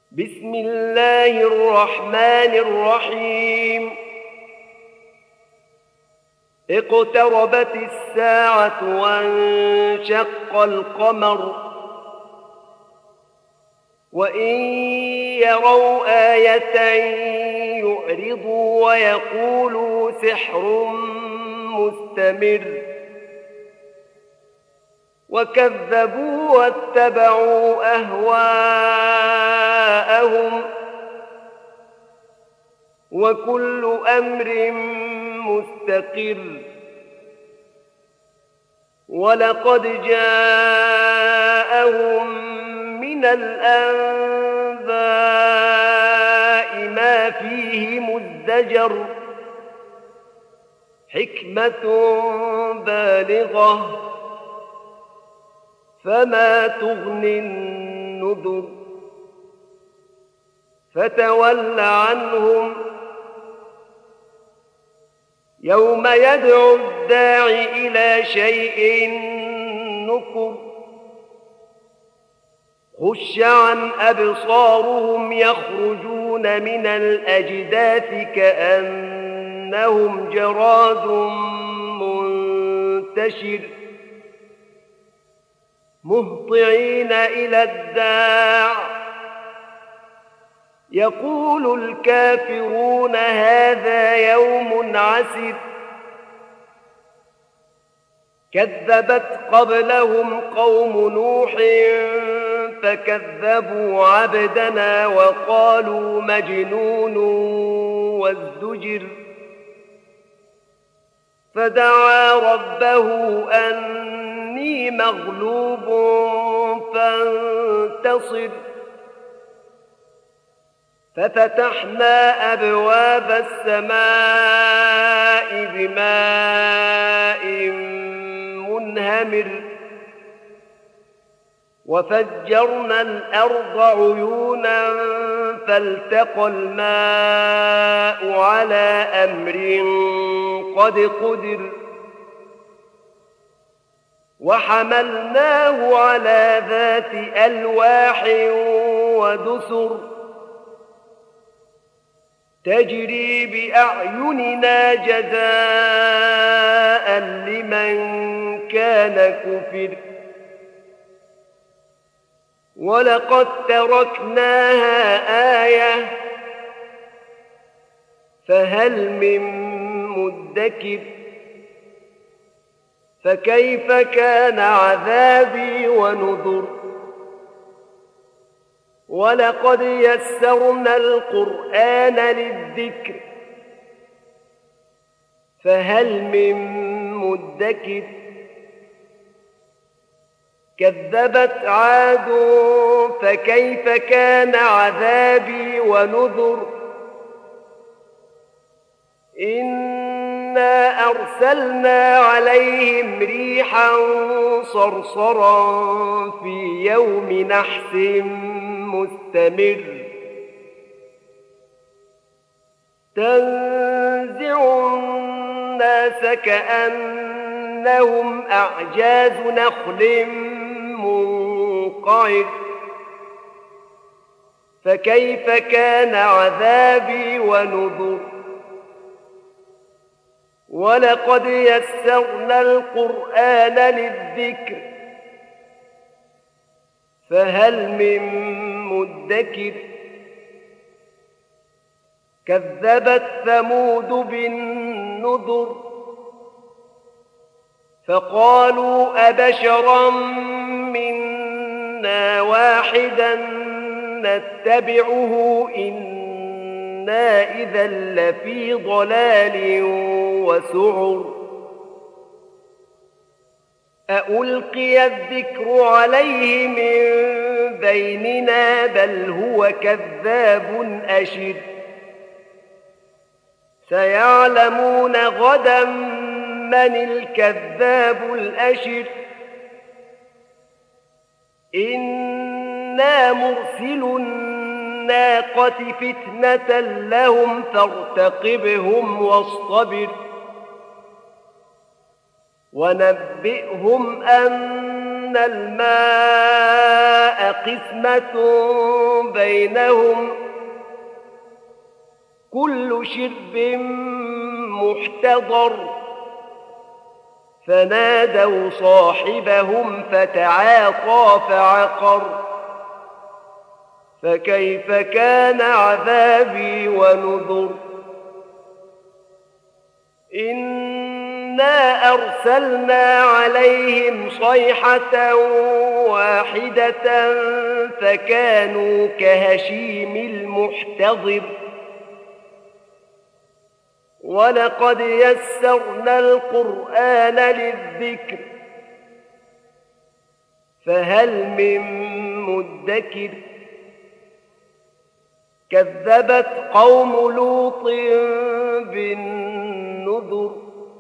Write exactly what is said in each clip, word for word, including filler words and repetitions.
بسم الله الرحمن الرحيم اقتربت الساعة وانشق القمر وإن يروا آية يعرضوا ويقولوا سحر مستمر وكذبوا واتبعوا أهواءهم وكل أمر مستقر ولقد جاءهم من الأنباء ما فيه مزدجر حكمة بالغة فما تغني النذر فتول عنهم يوم يدعو الداعي إلى شيء نكر خش عن أبصارهم يخرجون من الأجداث كأنهم جراد منتشر مهطعين إلى الداع يقول الكافرون هذا يوم عسر كذبت قبلهم قوم نوح فكذبوا عبدنا وقالوا مجنون وازدجر فدعا ربه أني مغلوب فانتصر ففتحنا أبواب السماء بماء منهمر وفجرنا الأرض عيونا فالتقى الماء على أمر قد قدر وحملناه على ذات ألواح ودسر تجري بأعيننا جزاء لمن كان كفر ولقد تركناها آية فهل من مدكر فكيف كان عذابي ونذر ولقد يسرنا القرآن للذكر فهل من مدكر كذبت عاد فكيف كان عذابي ونذر إنا أرسلنا عليهم ريحا صرصرا في يوم نحس مستمر تنزع الناس كأنهم أعجاز نخل منقعر فكيف كان عذابي ونذر ولقد يسرنا القرآن للذكر فهل من مدكر كذبت ثمود بالنذر فقالوا أبشرا منا واحدا نتبعه إنا إذا لفي ضلال وسعر أألقي الذكر عليه من بيننا بل هو كذاب أشر سيعلمون غدا من الكذاب الأشر إنا مرسل الناقة فتنة لهم فارتقبهم واصطبر ونبئهم أن الماء قسمة بينهم كل شرب محتضر فنادوا صاحبهم فتعاطى فعقر فكيف كان عذابي ونذر إنا أرسلنا عليهم صيحة واحدة فكانوا كهشيم المحتضر ولقد يسرنا القرآن للذكر فهل من مدكر كذبت قوم لوط بالنذر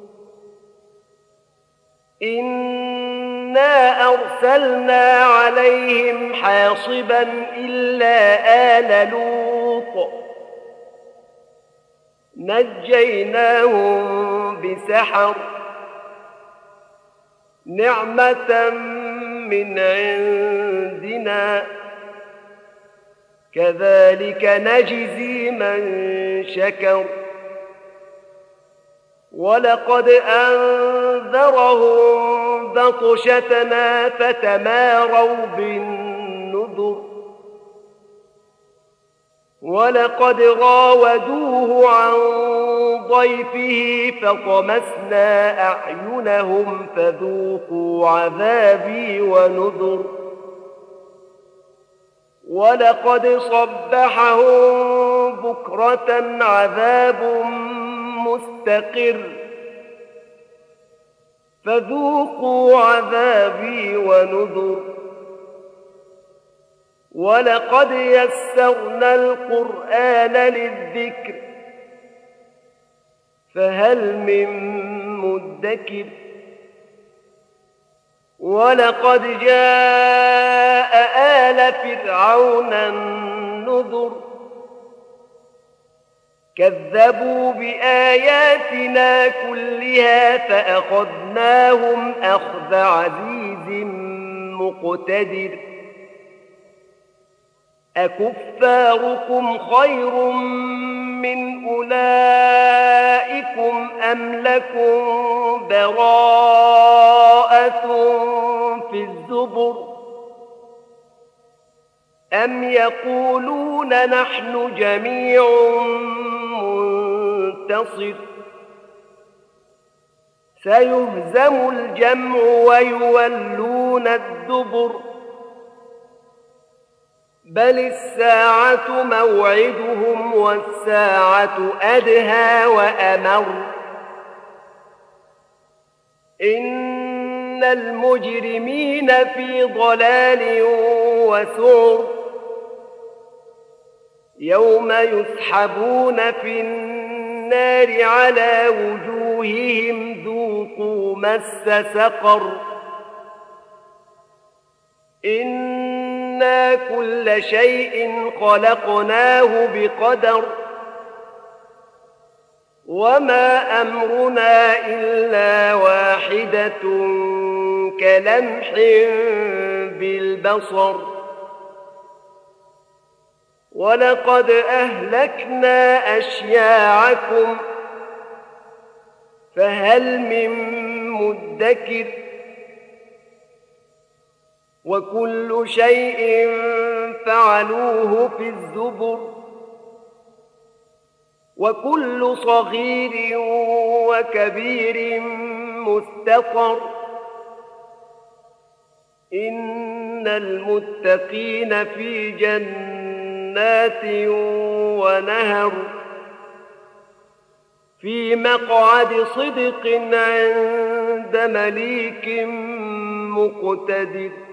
إنا أرسلنا عليهم حاصبا إلا آل لوط نجيناهم بسحر نعمة من عندنا كذلك نجزي من شكر ولقد أنذرهم بطشتنا فتماروا بالنذر ولقد راودوه عن ضيفه فطمسنا أعينهم فذوقوا عذابي ونذر ولقد صبحهم بكرة عذاب مستقر فذوقوا عذابي ونذر ولقد يسرنا القرآن للذكر فهل من مدكر ولقد جاء آل فرعون النذر كذبوا بآياتنا كلها فأخذناهم أخذ عزيز مقتدر أكفاركم خير من أولئكم أم لكم براءة في الزبر أم يقولون نحن جميع منتصر سيهزم الجمع ويولون الدبر بل الساعة موعدهم والساعة أدهى وأمر إن المجرمين في ضلال وسعر يوم يسحبون في النار على وجوههم ذوقوا مس سقر إنا كل شيء خلقناه بقدر وما أمرنا إلا واحدة كلمح بالبصر ولقد أهلكنا أشياعكم فهل من مدكر وكل شيء فعلوه في الزبر وكل صغير وكبير مستقر إن المتقين في جنات ونهر في مقعد صدق عند مليك مقتدر